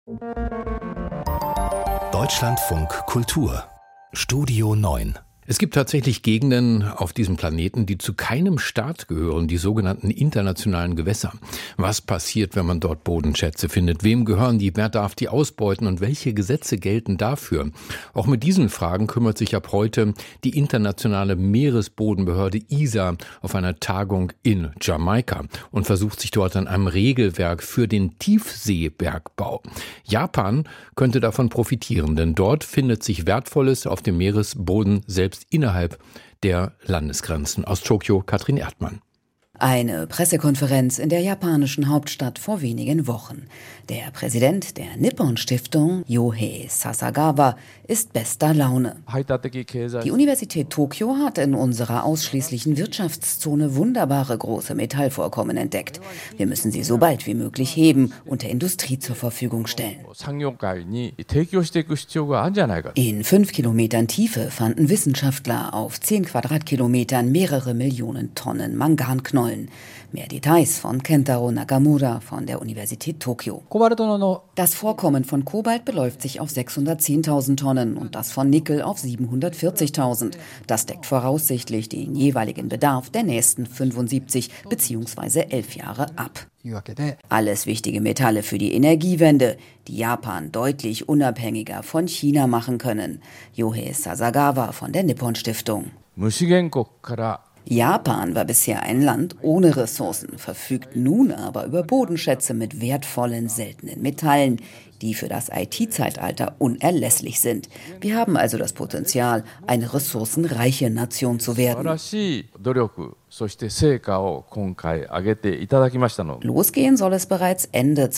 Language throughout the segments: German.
Deutschlandfunk Kultur Studio 9. Es gibt tatsächlich Gegenden auf diesem Planeten, die zu keinem Staat gehören, die sogenannten internationalen Gewässer. Was passiert, wenn man dort Bodenschätze findet? Wem gehören die? Wer darf die ausbeuten? Und welche Gesetze gelten dafür? Auch mit diesen Fragen kümmert sich ab heute die internationale Meeresbodenbehörde ISA auf einer Tagung in Jamaika und versucht sich dort an einem Regelwerk für den Tiefseebergbau. Japan könnte davon profitieren, denn dort findet sich Wertvolles auf dem Meeresboden selbst innerhalb der Landesgrenzen. Aus Tokio, Katrin Erdmann. Eine Pressekonferenz in der japanischen Hauptstadt vor wenigen Wochen. Der Präsident der Nippon-Stiftung, Yohei Sasagawa, ist bester Laune. Die Universität Tokio hat in unserer ausschließlichen Wirtschaftszone wunderbare große Metallvorkommen entdeckt. Wir müssen sie so bald wie möglich heben und der Industrie zur Verfügung stellen. In 5 Kilometern Tiefe fanden Wissenschaftler auf 10 Quadratkilometern mehrere Millionen Tonnen Manganknollen. Mehr Details von Kentaro Nakamura von der Universität Tokio. Das Vorkommen von Kobalt beläuft sich auf 610.000 Tonnen und das von Nickel auf 740.000. Das deckt voraussichtlich den jeweiligen Bedarf der nächsten 75 bzw. 11 Jahre ab. Alles wichtige Metalle für die Energiewende, die Japan deutlich unabhängiger von China machen können. Yohei Sasagawa von der Nippon-Stiftung. Japan war bisher ein Land ohne Ressourcen, verfügt nun aber über Bodenschätze mit wertvollen, seltenen Metallen, die für das IT-Zeitalter unerlässlich sind. Wir haben also das Potenzial, eine ressourcenreiche Nation zu werden. Losgehen soll es bereits Ende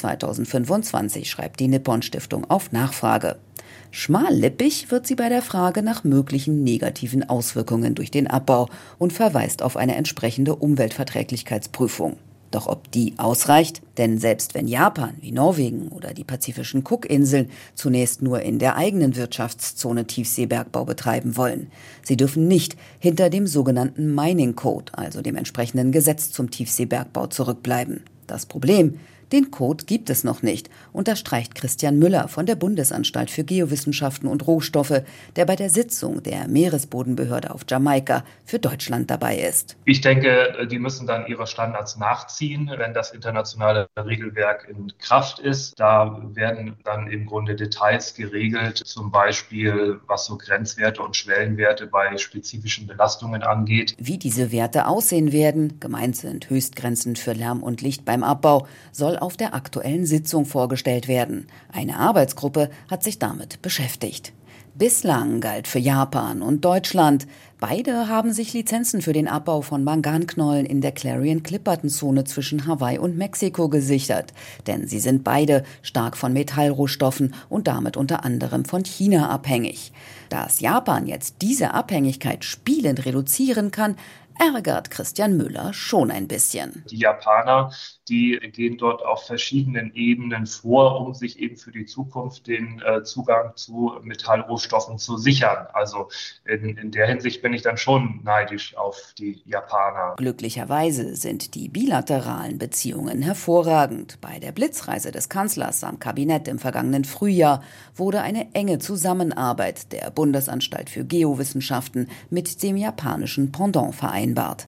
2025, schreibt die Nippon-Stiftung auf Nachfrage. Schmallippig wird sie bei der Frage nach möglichen negativen Auswirkungen durch den Abbau und verweist auf eine entsprechende Umweltverträglichkeitsprüfung. Doch ob die ausreicht? Denn selbst wenn Japan wie Norwegen oder die pazifischen Cookinseln zunächst nur in der eigenen Wirtschaftszone Tiefseebergbau betreiben wollen, sie dürfen nicht hinter dem sogenannten Mining Code, also dem entsprechenden Gesetz zum Tiefseebergbau, zurückbleiben. Das Problem: Den Code gibt es noch nicht, unterstreicht Christian Müller von der Bundesanstalt für Geowissenschaften und Rohstoffe, der bei der Sitzung der Meeresbodenbehörde auf Jamaika für Deutschland dabei ist. Ich denke, die müssen dann ihre Standards nachziehen, wenn das internationale Regelwerk in Kraft ist. Da werden dann im Grunde Details geregelt, zum Beispiel was so Grenzwerte und Schwellenwerte bei spezifischen Belastungen angeht. Wie diese Werte aussehen werden, gemeint sind Höchstgrenzen für Lärm und Licht beim Abbau, soll auf der aktuellen Sitzung vorgestellt werden. Eine Arbeitsgruppe hat sich damit beschäftigt. Bislang galt für Japan und Deutschland: Beide haben sich Lizenzen für den Abbau von Manganknollen in der Clarion-Clipperton-Zone zwischen Hawaii und Mexiko gesichert. Denn sie sind beide stark von Metallrohstoffen und damit unter anderem von China abhängig. Dass Japan jetzt diese Abhängigkeit spielend reduzieren kann, ärgert Christian Müller schon ein bisschen. Die Japaner, die gehen dort auf verschiedenen Ebenen vor, um sich eben für die Zukunft den Zugang zu Metallrohstoffen zu sichern. Also in der Hinsicht bin ich dann schon neidisch auf die Japaner. Glücklicherweise sind die bilateralen Beziehungen hervorragend. Bei der Blitzreise des Kanzlers am Kabinett im vergangenen Frühjahr wurde eine enge Zusammenarbeit der Bundesanstalt für Geowissenschaften mit dem japanischen Pendant vereinbart.